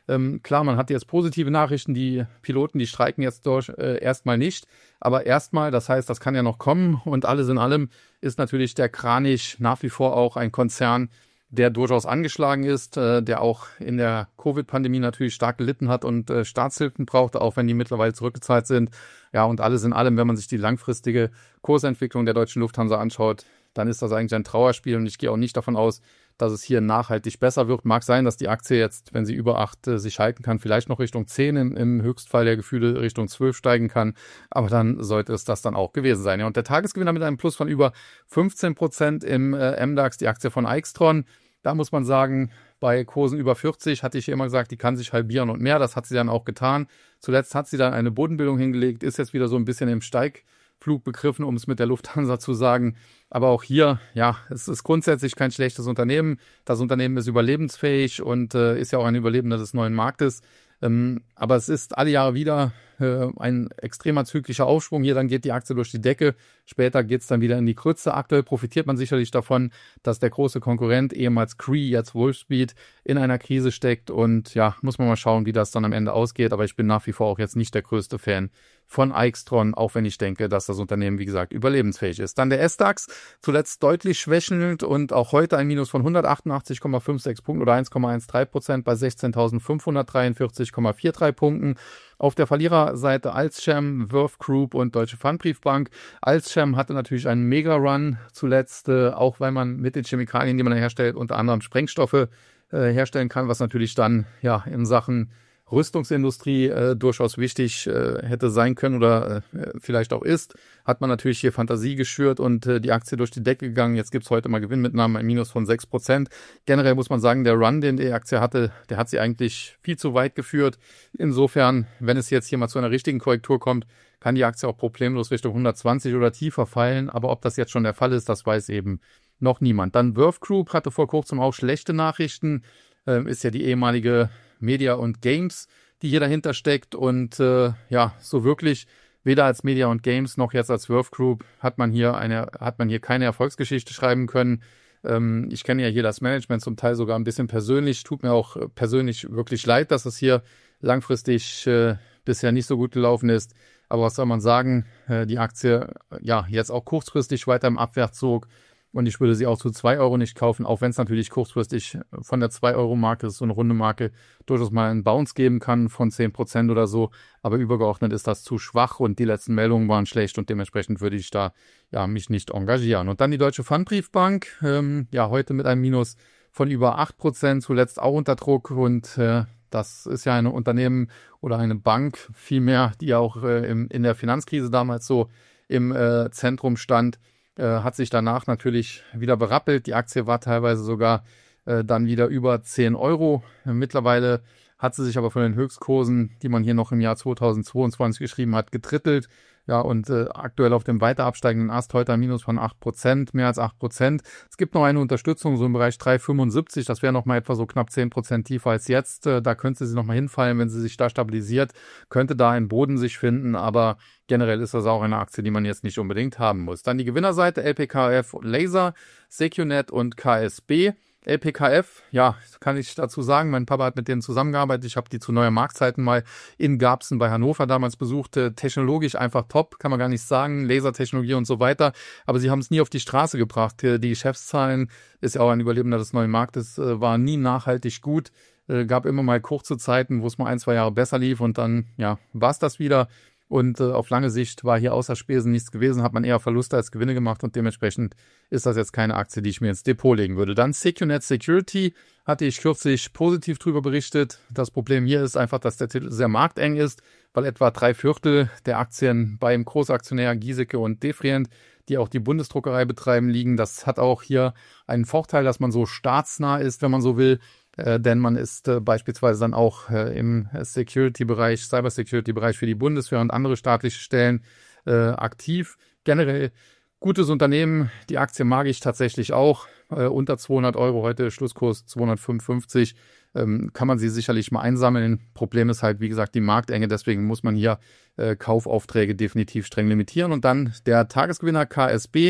[SPEAKER 1] Ähm, klar, man hat jetzt positive Nachrichten, die Piloten, die streiken jetzt durch, äh, erstmal nicht. Aber erstmal, das heißt, das kann ja noch kommen. Und alles in allem ist natürlich der Kranich nach wie vor auch ein Konzern, der durchaus angeschlagen ist, äh, der auch in der Covid-Pandemie natürlich stark gelitten hat und äh, Staatshilfen brauchte, auch wenn die mittlerweile zurückgezahlt sind. Ja, und alles in allem, wenn man sich die langfristige Kursentwicklung der Deutschen Lufthansa anschaut, dann ist das eigentlich ein Trauerspiel. Und ich gehe auch nicht davon aus, dass es hier nachhaltig besser wird. Mag sein, dass die Aktie jetzt, wenn sie über acht äh, sich halten kann, vielleicht noch Richtung zehn, im, im Höchstfall der Gefühle Richtung zwölf steigen kann. Aber dann sollte es das dann auch gewesen sein. Ja, und der Tagesgewinner mit einem Plus von über fünfzehn Prozent im äh, M DAX, die Aktie von Aixtron. Da muss man sagen, bei Kursen über vierzig hatte ich immer gesagt, die kann sich halbieren und mehr. Das hat sie dann auch getan. Zuletzt hat sie dann eine Bodenbildung hingelegt, ist jetzt wieder so ein bisschen im Steigflug begriffen, um es mit der Lufthansa zu sagen. Aber auch hier, ja, es ist grundsätzlich kein schlechtes Unternehmen. Das Unternehmen ist überlebensfähig und äh, ist ja auch ein Überlebender des neuen Marktes. Ähm, aber es ist alle Jahre wieder äh, ein extremer zyklischer Aufschwung. Hier dann geht die Aktie durch die Decke. Später geht es dann wieder in die Krütze. Aktuell profitiert man sicherlich davon, dass der große Konkurrent, ehemals Cree, jetzt Wolfspeed, in einer Krise steckt. Und ja, muss man mal schauen, wie das dann am Ende ausgeht. Aber ich bin nach wie vor auch jetzt nicht der größte Fan von Aixtron, auch wenn ich denke, dass das Unternehmen, wie gesagt, überlebensfähig ist. Dann der S DAX, zuletzt deutlich schwächelnd und auch heute ein Minus von hundertachtundachtzig Komma sechsundfünfzig Punkten oder eins Komma dreizehn Prozent bei sechzehntausendfünfhundertdreiundvierzig Komma dreiundvierzig Punkten. Auf der Verliererseite Alzchem, Verve Group und Deutsche Pfandbriefbank. Alzchem hatte natürlich einen Mega-Run zuletzt, äh, auch weil man mit den Chemikalien, die man herstellt, unter anderem Sprengstoffe äh, herstellen kann, was natürlich dann ja in Sachen Rüstungsindustrie äh, durchaus wichtig äh, hätte sein können oder äh, vielleicht auch ist, hat man natürlich hier Fantasie geschürt und äh, die Aktie durch die Decke gegangen. Jetzt gibt's heute mal Gewinnmitnahmen, ein Minus von sechs Prozent. Generell muss man sagen, der Run, den die Aktie hatte, der hat sie eigentlich viel zu weit geführt. Insofern, wenn es jetzt hier mal zu einer richtigen Korrektur kommt, kann die Aktie auch problemlos Richtung hundertzwanzig oder tiefer fallen. Aber ob das jetzt schon der Fall ist, das weiß eben noch niemand. Dann Verve Group hatte vor kurzem auch schlechte Nachrichten. Ähm, ist ja die ehemalige Media und Games, die hier dahinter steckt. Und äh, ja, so wirklich weder als Media und Games noch jetzt als Verve Group hat man hier eine, hat man hier keine Erfolgsgeschichte schreiben können. Ähm, ich kenne ja hier das Management zum Teil sogar ein bisschen persönlich. Tut mir auch persönlich wirklich leid, dass es hier langfristig äh, bisher nicht so gut gelaufen ist. Aber was soll man sagen? Äh, die Aktie ja jetzt auch kurzfristig weiter im Abwärtszug. Und ich würde sie auch zu zwei Euro nicht kaufen, auch wenn es natürlich kurzfristig von der zwei Euro Marke, so eine runde Marke, durchaus mal einen Bounce geben kann von zehn Prozent oder so. Aber übergeordnet ist das zu schwach und die letzten Meldungen waren schlecht und dementsprechend würde ich da ja mich nicht engagieren. Und dann die Deutsche Pfandbriefbank, ähm, ja heute mit einem Minus von über acht Prozent, zuletzt auch unter Druck und äh, das ist ja ein Unternehmen oder eine Bank vielmehr, die ja auch äh, im, in der Finanzkrise damals so im äh, Zentrum stand. Hat sich danach natürlich wieder berappelt. Die Aktie war teilweise sogar äh, dann wieder über zehn Euro. Mittlerweile hat sie sich aber von den Höchstkursen, die man hier noch im Jahr zweitausendzweiundzwanzig geschrieben hat, gedrittelt. Ja, und äh, aktuell auf dem weiter absteigenden Ast heute ein Minus von acht Prozent, mehr als acht Prozent. Es gibt noch eine Unterstützung, so im Bereich drei Komma fünfundsiebzig. Das wäre nochmal etwa so knapp zehn Prozent tiefer als jetzt. Äh, da könnte sie nochmal hinfallen, wenn sie sich da stabilisiert. Könnte da ein Boden sich finden, aber generell ist das auch eine Aktie, die man jetzt nicht unbedingt haben muss. Dann die Gewinnerseite L P K F, Laser, Secunet und K S B. L P K F, ja, kann ich dazu sagen, mein Papa hat mit denen zusammengearbeitet. Ich habe die zu Neuer Marktzeiten mal in Garbsen bei Hannover damals besucht. Technologisch einfach top, kann man gar nicht sagen. Lasertechnologie und so weiter. Aber sie haben es nie auf die Straße gebracht. Die Geschäftszahlen, ist ja auch ein Überlebender des neuen Marktes, waren nie nachhaltig gut. Gab immer mal kurze Zeiten, wo es mal ein, zwei Jahre besser lief und dann, ja, war es das wieder. Und äh, auf lange Sicht war hier außer Spesen nichts gewesen, hat man eher Verluste als Gewinne gemacht und dementsprechend ist das jetzt keine Aktie, die ich mir ins Depot legen würde. Dann Secunet Security, hatte ich kürzlich positiv drüber berichtet. Das Problem hier ist einfach, dass der Titel sehr markteng ist, weil etwa drei Viertel der Aktien beim Großaktionär Giesecke und Defrient, die auch die Bundesdruckerei betreiben, liegen. Das hat auch hier einen Vorteil, dass man so staatsnah ist, wenn man so will. Äh, denn man ist äh, beispielsweise dann auch äh, im Security-Bereich, Cyber-Security-Bereich für die Bundeswehr und andere staatliche Stellen äh, aktiv. Generell gutes Unternehmen, die Aktie mag ich tatsächlich auch. Äh, unter zweihundert Euro, heute Schlusskurs zweihundertfünfundfünfzig, ähm, kann man sie sicherlich mal einsammeln. Problem ist halt, wie gesagt, die Marktenge, deswegen muss man hier äh, Kaufaufträge definitiv streng limitieren. Und dann der Tagesgewinner K S B,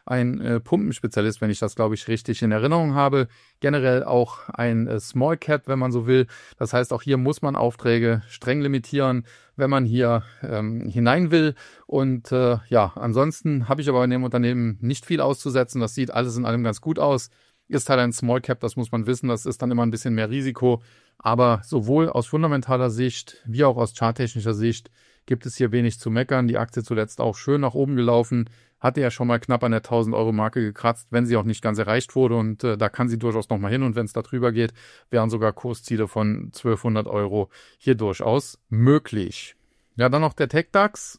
[SPEAKER 1] ein äh, Pumpenspezialist, wenn ich das, glaube ich, richtig in Erinnerung habe. Generell auch ein äh, Small Cap, wenn man so will. Das heißt, auch hier muss man Aufträge streng limitieren, wenn man hier ähm, hinein will. Und äh, ja, ansonsten habe ich aber in dem Unternehmen nicht viel auszusetzen. Das sieht alles in allem ganz gut aus. Ist halt ein Small Cap, das muss man wissen. Das ist dann immer ein bisschen mehr Risiko. Aber sowohl aus fundamentaler Sicht wie auch aus charttechnischer Sicht gibt es hier wenig zu meckern. Die Aktie zuletzt auch schön nach oben gelaufen. Hatte ja schon mal knapp an der tausend-Euro-Marke gekratzt, wenn sie auch nicht ganz erreicht wurde. Und äh, da kann sie durchaus nochmal hin. Und wenn es da drüber geht, wären sogar Kursziele von zwölfhundert Euro hier durchaus möglich. Ja, dann noch der TecDAX,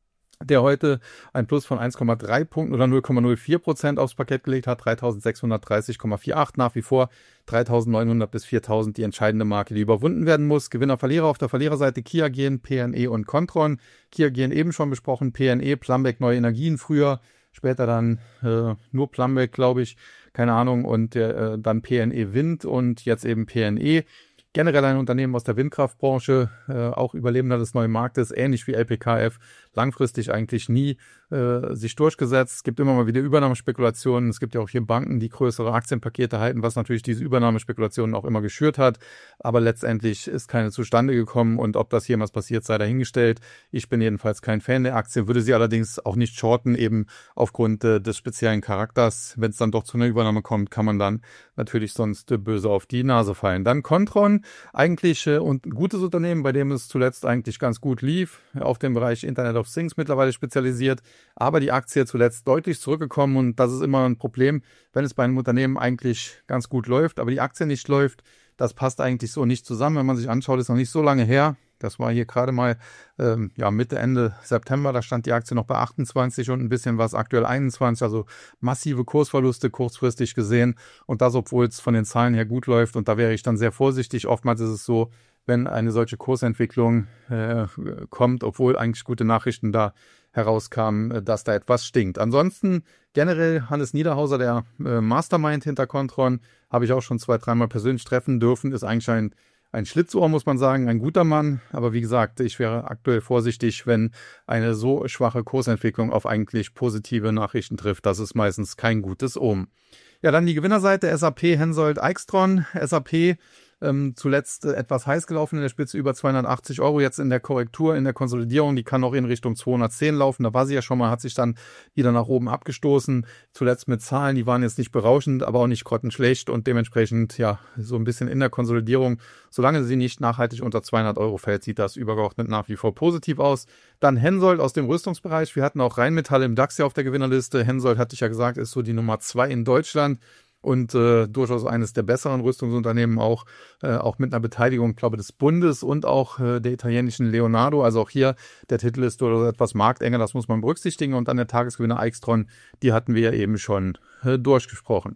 [SPEAKER 1] der heute ein Plus von eins Komma drei Punkten oder null Komma null vier Prozent aufs Parkett gelegt hat, dreitausendsechshundertdreißig Komma achtundvierzig. Nach wie vor dreitausendneunhundert bis viertausend die entscheidende Marke, die überwunden werden muss. Gewinner, Verlierer auf der Verliererseite Kia Gen, P N E und Kontron. Kia Gen eben schon besprochen, P N E, Plumbeck Neue Energien früher, später dann äh, nur Plumbeck, glaube ich, keine Ahnung, und äh, dann P N E Wind und jetzt eben P N E. Generell ein Unternehmen aus der Windkraftbranche, äh, auch Überlebender des neuen Marktes, ähnlich wie L P K F, langfristig eigentlich nie äh, sich durchgesetzt. Es gibt immer mal wieder Übernahmespekulationen. Es gibt ja auch hier Banken, die größere Aktienpakete halten, was natürlich diese Übernahmespekulationen auch immer geschürt hat. Aber letztendlich ist keine zustande gekommen und ob das jemals passiert, sei dahingestellt. Ich bin jedenfalls kein Fan der Aktie, würde sie allerdings auch nicht shorten, eben aufgrund äh, des speziellen Charakters. Wenn es dann doch zu einer Übernahme kommt, kann man dann natürlich sonst äh, böse auf die Nase fallen. Dann Kontron, eigentlich äh, und ein gutes Unternehmen, bei dem es zuletzt eigentlich ganz gut lief, auf dem Bereich Internet of Things mittlerweile spezialisiert, aber die Aktie zuletzt deutlich zurückgekommen und das ist immer ein Problem, wenn es bei einem Unternehmen eigentlich ganz gut läuft, aber die Aktie nicht läuft. Das passt eigentlich so nicht zusammen, wenn man sich anschaut, ist noch nicht so lange her. Das war hier gerade mal ähm, ja, Mitte, Ende September, da stand die Aktie noch bei achtundzwanzig und ein bisschen was, aktuell einundzwanzig, also massive Kursverluste kurzfristig gesehen und das, obwohl es von den Zahlen her gut läuft und da wäre ich dann sehr vorsichtig. Oftmals ist es so, wenn eine solche Kursentwicklung äh, kommt, obwohl eigentlich gute Nachrichten da herauskamen, dass da etwas stinkt. Ansonsten generell Hannes Niederhauser, der äh, Mastermind hinter Kontron, habe ich auch schon zwei, dreimal persönlich treffen dürfen, ist eigentlich ein Ein Schlitzohr, muss man sagen, ein guter Mann. Aber wie gesagt, ich wäre aktuell vorsichtig, wenn eine so schwache Kursentwicklung auf eigentlich positive Nachrichten trifft. Das ist meistens kein gutes Omen. Ja, dann die Gewinnerseite, S A P, Hensoldt, Eichstron. S A P ähm, zuletzt äh, etwas heiß gelaufen in der Spitze, über zweihundertachtzig Euro. Jetzt in der Korrektur, in der Konsolidierung, die kann auch in Richtung zweihundertzehn laufen. Da war sie ja schon mal, hat sich dann wieder nach oben abgestoßen. Zuletzt mit Zahlen, die waren jetzt nicht berauschend, aber auch nicht grottenschlecht und dementsprechend ja so ein bisschen in der Konsolidierung. Solange sie nicht nachhaltig unter zweihundert Euro fällt, sieht das übergeordnet nach wie vor positiv aus. Dann Hensoldt aus dem Rüstungsbereich. Wir hatten auch Rheinmetall im DAX ja auf der Gewinnerliste. Hensoldt, hatte ich ja gesagt, ist so die Nummer zwei in Deutschland. Und äh, durchaus eines der besseren Rüstungsunternehmen, auch, äh, auch mit einer Beteiligung, glaube des Bundes und auch äh, der italienischen Leonardo. Also auch hier, der Titel ist durchaus etwas marktenger, das muss man berücksichtigen. Und dann der Tagesgewinner Eichstron, die hatten wir ja eben schon äh, durchgesprochen.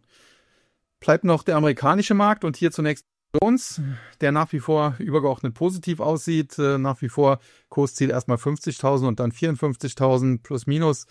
[SPEAKER 1] Bleibt noch der amerikanische Markt und hier zunächst Jones, der nach wie vor übergeordnet positiv aussieht. Äh, nach wie vor Kursziel erstmal fünfzigtausend und dann vierundfünfzigtausend plus minus.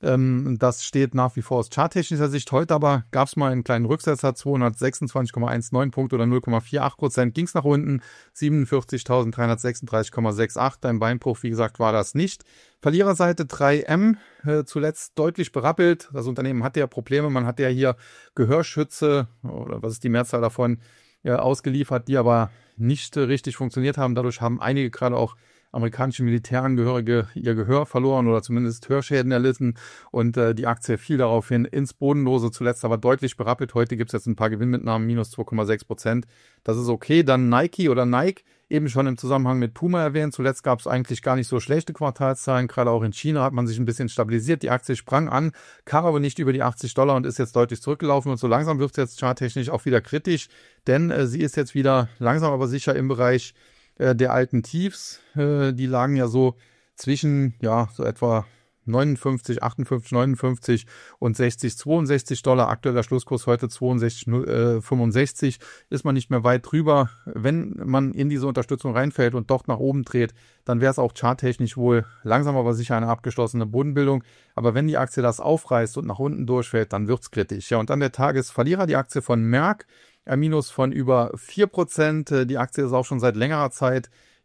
[SPEAKER 1] Das steht nach wie vor aus charttechnischer Sicht. Heute aber gab es mal einen kleinen Rücksetzer, zweihundertsechsundzwanzig Komma neunzehn Punkte oder null Komma achtzig Prozent ging es nach unten, siebenundvierzigtausenddreihundertsechsunddreißig Komma achtzig. Ein Beinbruch, wie gesagt, war das nicht. Verliererseite drei M, äh, zuletzt deutlich berappelt. Das Unternehmen hatte ja Probleme, man hatte ja hier Gehörschütze, oder was ist die Mehrzahl davon, äh, ausgeliefert, die aber nicht äh, richtig funktioniert haben. Dadurch haben einige, gerade auch amerikanische Militärangehörige, ihr Gehör verloren oder zumindest Hörschäden erlitten und äh, die Aktie fiel daraufhin ins Bodenlose, zuletzt aber deutlich berappelt. Heute gibt es jetzt ein paar Gewinnmitnahmen, minus zwei Komma sechs Prozent. Das ist okay. Dann Nike oder Nike, eben schon im Zusammenhang mit Puma erwähnt. Zuletzt gab es eigentlich gar nicht so schlechte Quartalszahlen. Gerade auch in China hat man sich ein bisschen stabilisiert. Die Aktie sprang an, kam aber nicht über die achtzig Dollar und ist jetzt deutlich zurückgelaufen. Und so langsam wird es jetzt charttechnisch auch wieder kritisch, denn äh, sie ist jetzt wieder langsam aber sicher im Bereich der alten Tiefs. Die lagen ja so zwischen, ja, so etwa neunundfünfzig, achtundfünfzig, neunundfünfzig und sechzig, zweiundsechzig Dollar. Aktueller Schlusskurs heute zweiundsechzig, fünfundsechzig. Ist man nicht mehr weit drüber. Wenn man in diese Unterstützung reinfällt und doch nach oben dreht, dann wäre es auch charttechnisch wohl langsam aber sicher eine abgeschlossene Bodenbildung. Aber wenn die Aktie das aufreißt und nach unten durchfällt, dann wird es kritisch. Ja, und dann der Tagesverlierer, die Aktie von Merck. Ein Minus von über vier Prozent. Die Aktie ist auch schon seit längerer Zeit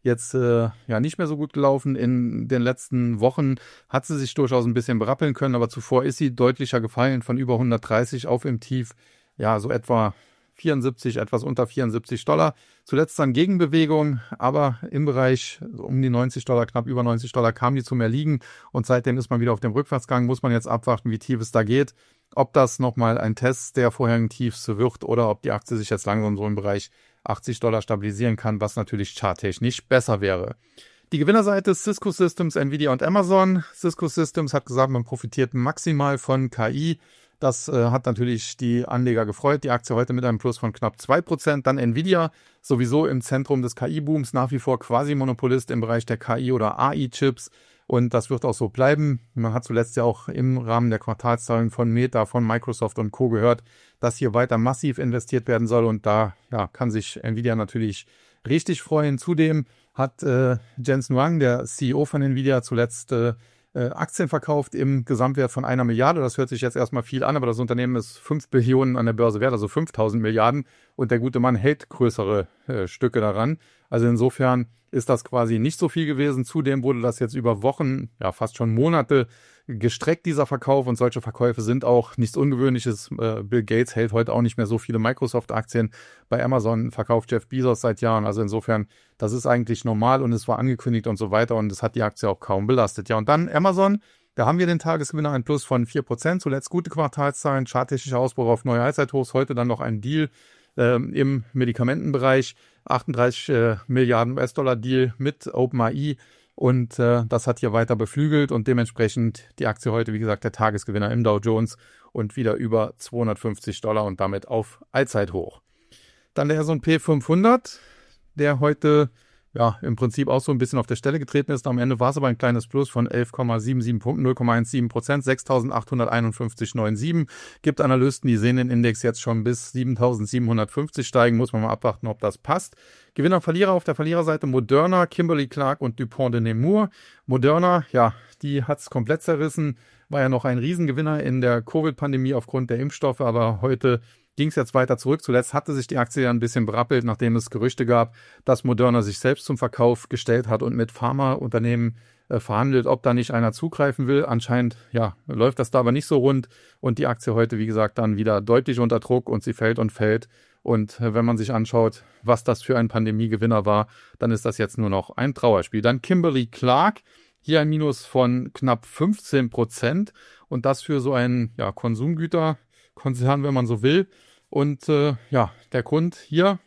[SPEAKER 1] jetzt äh, ja nicht mehr so gut gelaufen. In den letzten Wochen hat sie sich durchaus ein bisschen berappeln können, aber zuvor ist sie deutlicher gefallen von über hundertdreißig auf im Tief, ja, so etwa vierundsiebzig, etwas unter vierundsiebzig Dollar. Zuletzt dann Gegenbewegung, aber im Bereich um die neunzig Dollar, knapp über neunzig Dollar kam die zum Erliegen und seitdem ist man wieder auf dem Rückwärtsgang. Muss man jetzt abwarten, wie tief es da geht, ob das nochmal ein Test der vorherigen Tiefs wird oder ob die Aktie sich jetzt langsam so im Bereich achtzig Dollar stabilisieren kann, was natürlich charttechnisch besser wäre. Die Gewinnerseite ist Cisco Systems, Nvidia und Amazon. Cisco Systems hat gesagt, man profitiert maximal von K I. Das äh, hat natürlich die Anleger gefreut. Die Aktie heute mit einem Plus von knapp zwei Prozent. Dann Nvidia, sowieso im Zentrum des K I-Booms, nach wie vor Quasi-Monopolist im Bereich der K I- oder A I-Chips. Und das wird auch so bleiben. Man hat zuletzt ja auch im Rahmen der Quartalszahlen von Meta, von Microsoft und Co. gehört, dass hier weiter massiv investiert werden soll. Und da ja, kann sich Nvidia natürlich richtig freuen. Zudem hat äh, Jensen Huang, der C E O von Nvidia, zuletzt äh, Aktien verkauft im Gesamtwert von einer Milliarde. Das hört sich jetzt erstmal viel an, aber das Unternehmen ist fünf Billionen an der Börse wert, also fünftausend Milliarden. Und der gute Mann hält größere äh, Stücke daran. Also insofern ist das quasi nicht so viel gewesen. Zudem wurde das jetzt über Wochen, ja fast schon Monate gestreckt, dieser Verkauf. Und solche Verkäufe sind auch nichts Ungewöhnliches. Äh, Bill Gates hält heute auch nicht mehr so viele Microsoft-Aktien. Bei Amazon verkauft Jeff Bezos seit Jahren. Also insofern, das ist eigentlich normal und es war angekündigt und so weiter. Und es hat die Aktie auch kaum belastet. Ja, und dann Amazon. Da haben wir den Tagesgewinner, ein Plus von vier Prozent. Zuletzt gute Quartalszahlen, charttechnischer Ausbruch auf neue Allzeithochs. Heute dann noch ein Deal ähm, im Medikamentenbereich. achtunddreißig äh, Milliarden U S-Dollar Deal mit OpenAI. Und äh, das hat hier weiter beflügelt und dementsprechend die Aktie heute, wie gesagt, der Tagesgewinner im Dow Jones und wieder über zweihundertfünfzig Dollar und damit auf Allzeithoch. Dann der S und P fünfhundert, der heute ja im Prinzip auch so ein bisschen auf der Stelle getreten ist. Am Ende war es aber ein kleines Plus von elf Komma siebenundsiebzig Punkten, null Komma siebzehn Prozent, sechstausendachthunderteinundfünfzig Komma neunundsiebzig. Gibt Analysten, die sehen den Index jetzt schon bis siebentausendsiebenhundertfünfzig steigen. Muss man mal abwarten, ob das passt. Gewinner und Verlierer auf der Verliererseite Moderna, Kimberly-Clark und DuPont de Nemours. Moderna, ja, die hat es komplett zerrissen. War ja noch ein Riesengewinner in der Covid-Pandemie aufgrund der Impfstoffe, aber heute ging es jetzt weiter zurück. Zuletzt hatte sich die Aktie ja ein bisschen berappelt, nachdem es Gerüchte gab, dass Moderna sich selbst zum Verkauf gestellt hat und mit Pharmaunternehmen äh, verhandelt, ob da nicht einer zugreifen will. Anscheinend ja, läuft das da aber nicht so rund und die Aktie heute, wie gesagt, dann wieder deutlich unter Druck und sie fällt und fällt. Und äh, wenn man sich anschaut, was das für ein Pandemiegewinner war, dann ist das jetzt nur noch ein Trauerspiel. Dann Kimberly-Clark, hier ein Minus von knapp fünfzehn Prozent und das für so einen ja, Konsumgüterkonzern, wenn man so will. Und äh, ja, der Grund hier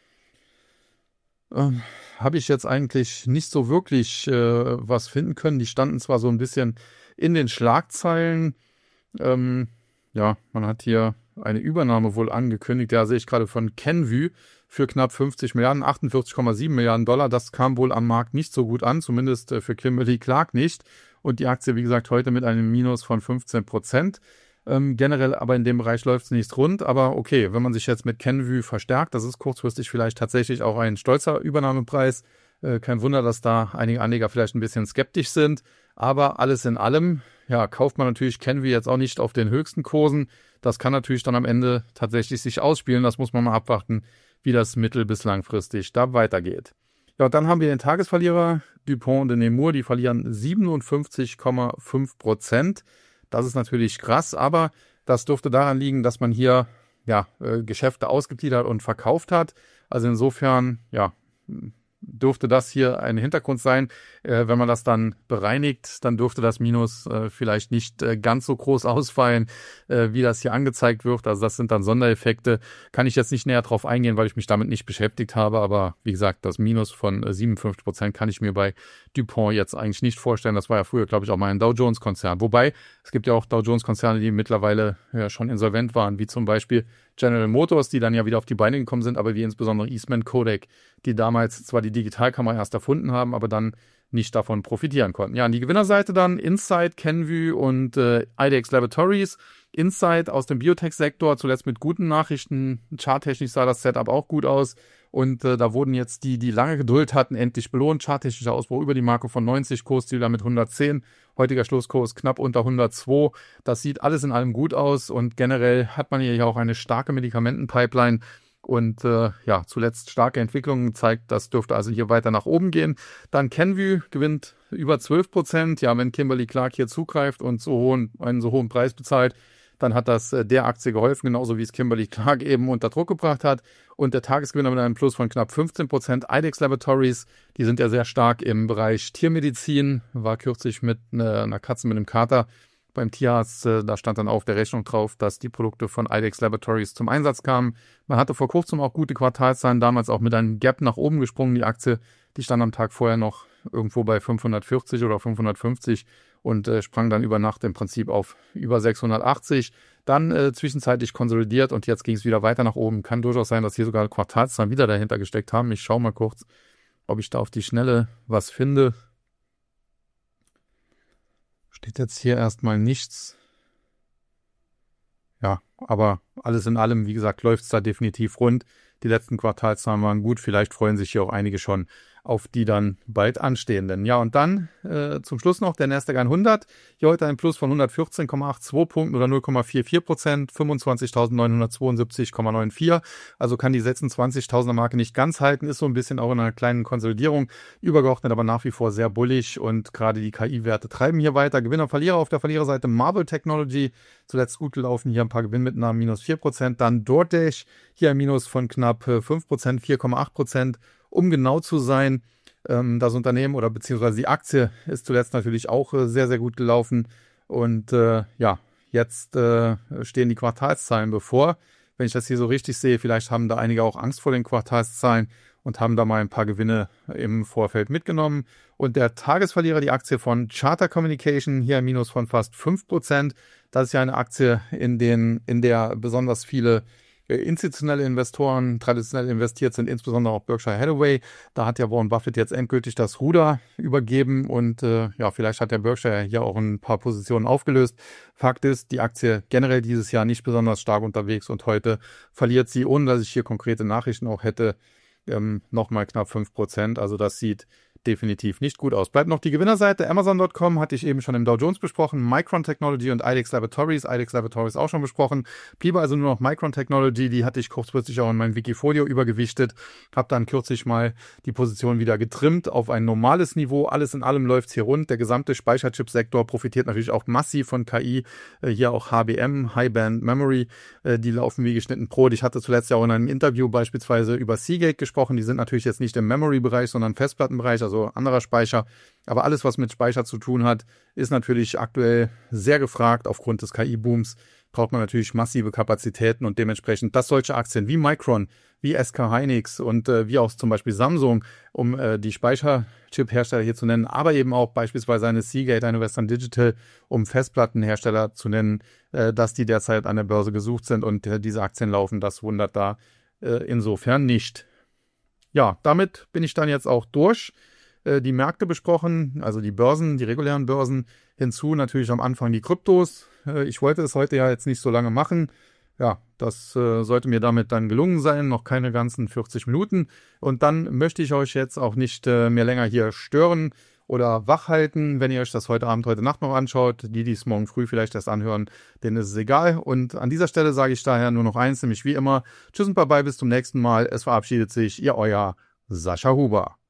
[SPEAKER 1] äh, habe ich jetzt eigentlich nicht so wirklich äh, was finden können. Die standen zwar so ein bisschen in den Schlagzeilen. Ähm, ja, man hat hier eine Übernahme wohl angekündigt. Da sehe ich gerade von Kenvue für knapp fünfzig Milliarden, achtundvierzig Komma sieben Milliarden Dollar. Das kam wohl am Markt nicht so gut an, zumindest äh, für Kimberly-Clark nicht. Und die Aktie, wie gesagt, heute mit einem Minus von fünfzehn Prozent. Ähm, generell aber in dem Bereich läuft es nicht rund. Aber okay, wenn man sich jetzt mit Kenvue verstärkt, das ist kurzfristig vielleicht tatsächlich auch ein stolzer Übernahmepreis. Äh, kein Wunder, dass da einige Anleger vielleicht ein bisschen skeptisch sind. Aber alles in allem, ja, kauft man natürlich Kenvue jetzt auch nicht auf den höchsten Kursen. Das kann natürlich dann am Ende tatsächlich sich ausspielen. Das muss man mal abwarten, wie das mittel- bis langfristig da weitergeht. Ja, und dann haben wir den Tagesverlierer DuPont de Nemours. Die verlieren siebenundfünfzig Komma fünf Prozent. Das ist natürlich krass, aber das dürfte daran liegen, dass man hier ja, äh, Geschäfte ausgegliedert und verkauft hat. Also insofern, ja, dürfte das hier ein Hintergrund sein. Äh, wenn man das dann bereinigt, dann dürfte das Minus äh, vielleicht nicht äh, ganz so groß ausfallen, äh, wie das hier angezeigt wird. Also das sind dann Sondereffekte. Kann ich jetzt nicht näher drauf eingehen, weil ich mich damit nicht beschäftigt habe. Aber wie gesagt, das Minus von äh, siebenundfünfzig Prozent kann ich mir bei DuPont jetzt eigentlich nicht vorstellen. Das war ja früher, glaube ich, auch mal ein Dow Jones Konzern. Wobei, es gibt ja auch Dow Jones Konzerne, die mittlerweile ja schon insolvent waren, wie zum Beispiel General Motors, die dann ja wieder auf die Beine gekommen sind, aber wie insbesondere Eastman Kodak, die damals zwar die Digitalkamera erst erfunden haben, aber dann nicht davon profitieren konnten. Ja, an die Gewinnerseite dann Incyte, Kenvue und äh, I D X Laboratories. Incyte aus dem Biotech-Sektor, zuletzt mit guten Nachrichten. Charttechnisch sah das Setup auch gut aus. Und äh, da wurden jetzt die, die lange Geduld hatten, endlich belohnt. Charttechnischer Ausbruch über die Marke von neunzig, Kursziel damit hundertzehn. Heutiger Schlusskurs knapp unter hundertzwei. Das sieht alles in allem gut aus. Und generell hat man hier ja auch eine starke Medikamentenpipeline. Und äh, ja, zuletzt starke Entwicklungen zeigt, das dürfte also hier weiter nach oben gehen. Dann Kenvue gewinnt über zwölf Prozent. Ja, wenn Kimberly-Clark hier zugreift und so hohen, einen so hohen Preis bezahlt, dann hat das äh, der Aktie geholfen, genauso wie es Kimberly-Clark eben unter Druck gebracht hat. Und der Tagesgewinner mit einem Plus von knapp fünfzehn Prozent. I D E X Laboratories, die sind ja sehr stark im Bereich Tiermedizin, war kürzlich mit ne, einer Katze mit einem Kater beim Tierarzt. Äh, da stand dann auf der Rechnung drauf, dass die Produkte von I D E X Laboratories zum Einsatz kamen. Man hatte vor kurzem auch gute Quartalszahlen, damals auch mit einem Gap nach oben gesprungen, die Aktie. Die stand am Tag vorher noch irgendwo bei fünfhundertvierzig oder fünfhundertfünfzig und äh, sprang dann über Nacht im Prinzip auf über sechshundertachtzig. Dann äh, zwischenzeitlich konsolidiert und jetzt ging es wieder weiter nach oben. Kann durchaus sein, dass hier sogar Quartalszahlen wieder dahinter gesteckt haben. Ich schaue mal kurz, ob ich da auf die Schnelle was finde. Steht jetzt hier erstmal nichts. Ja, aber alles in allem, wie gesagt, läuft es da definitiv rund. Die letzten Quartalszahlen waren gut. Vielleicht freuen sich hier auch einige schon auf die dann bald anstehenden. Ja, und dann äh, zum Schluss noch der Nasdaq hundert. Hier heute ein Plus von hundertvierzehn Komma zweiundachtzig Punkten oder null Komma vierundvierzig Prozent, fünfundzwanzigtausendneunhundertzweiundsiebzig Komma vierundneunzig. Also kann die sechsundzwanzigtausender Marke nicht ganz halten, ist so ein bisschen auch in einer kleinen Konsolidierung übergeordnet, aber nach wie vor sehr bullig und gerade die K I-Werte treiben hier weiter. Gewinner, Verlierer auf der Verliererseite Marvell Technology, zuletzt gut gelaufen, hier ein paar Gewinnmitnahmen, minus vier Prozent. Dann DoorDash, hier ein Minus von knapp fünf Prozent, vier Komma acht Prozent. Um genau zu sein, ähm, das Unternehmen oder beziehungsweise die Aktie ist zuletzt natürlich auch äh, sehr, sehr gut gelaufen. Und äh, ja, jetzt äh, stehen die Quartalszahlen bevor. Wenn ich das hier so richtig sehe, vielleicht haben da einige auch Angst vor den Quartalszahlen und haben da mal ein paar Gewinne im Vorfeld mitgenommen. Und der Tagesverlierer, die Aktie von Charter Communication, hier ein Minus von fast fünf Prozent. Das ist ja eine Aktie, in, den, in der besonders viele institutionelle Investoren traditionell investiert sind, insbesondere auch Berkshire Hathaway. Da hat ja Warren Buffett jetzt endgültig das Ruder übergeben und äh, ja, vielleicht hat der Berkshire hier auch ein paar Positionen aufgelöst. Fakt ist, die Aktie generell dieses Jahr nicht besonders stark unterwegs und heute verliert sie, ohne dass ich hier konkrete Nachrichten auch hätte, ähm, nochmal knapp fünf Prozent. Also das sieht definitiv nicht gut aus. Bleibt noch die Gewinnerseite. Amazon Punkt com hatte ich eben schon im Dow Jones besprochen. Micron Technology und I D E X Laboratories. I D E X Laboratories auch schon besprochen. Bliebe also nur noch Micron Technology. Die hatte ich kurzfristig auch in mein Wikifolio übergewichtet. Habe dann kürzlich mal die Position wieder getrimmt auf ein normales Niveau. Alles in allem läuft es hier rund. Der gesamte Speicherchip-Sektor profitiert natürlich auch massiv von K I. Hier auch H B M, High Band Memory. Die laufen wie geschnitten Brot. Ich hatte zuletzt ja auch in einem Interview beispielsweise über Seagate gesprochen. Die sind natürlich jetzt nicht im Memory-Bereich, sondern im Festplattenbereich, also anderer Speicher. Aber alles, was mit Speicher zu tun hat, ist natürlich aktuell sehr gefragt. Aufgrund des K I-Booms braucht man natürlich massive Kapazitäten und dementsprechend, dass solche Aktien wie Micron, wie S K Hynix und äh, wie auch zum Beispiel Samsung, um äh, die Speicherchip-Hersteller hier zu nennen, aber eben auch beispielsweise eine Seagate, eine Western Digital, um Festplattenhersteller zu nennen, äh, dass die derzeit an der Börse gesucht sind und äh, diese Aktien laufen, das wundert da äh, insofern nicht. Ja, damit bin ich dann jetzt auch durch. Die Märkte besprochen, also die Börsen, die regulären Börsen, hinzu natürlich am Anfang die Kryptos. Ich wollte es heute ja jetzt nicht so lange machen. Ja, das äh, sollte mir damit dann gelungen sein, noch keine ganzen vierzig Minuten. Und dann möchte ich euch jetzt auch nicht äh, mehr länger hier stören oder wach halten, wenn ihr euch das heute Abend, heute Nacht noch anschaut. Die, die es morgen früh vielleicht erst anhören, denen ist es egal. Und an dieser Stelle sage ich daher nur noch eins, nämlich wie immer, tschüss und bye bye, bis zum nächsten Mal. Es verabschiedet sich, ihr euer Sascha Huber.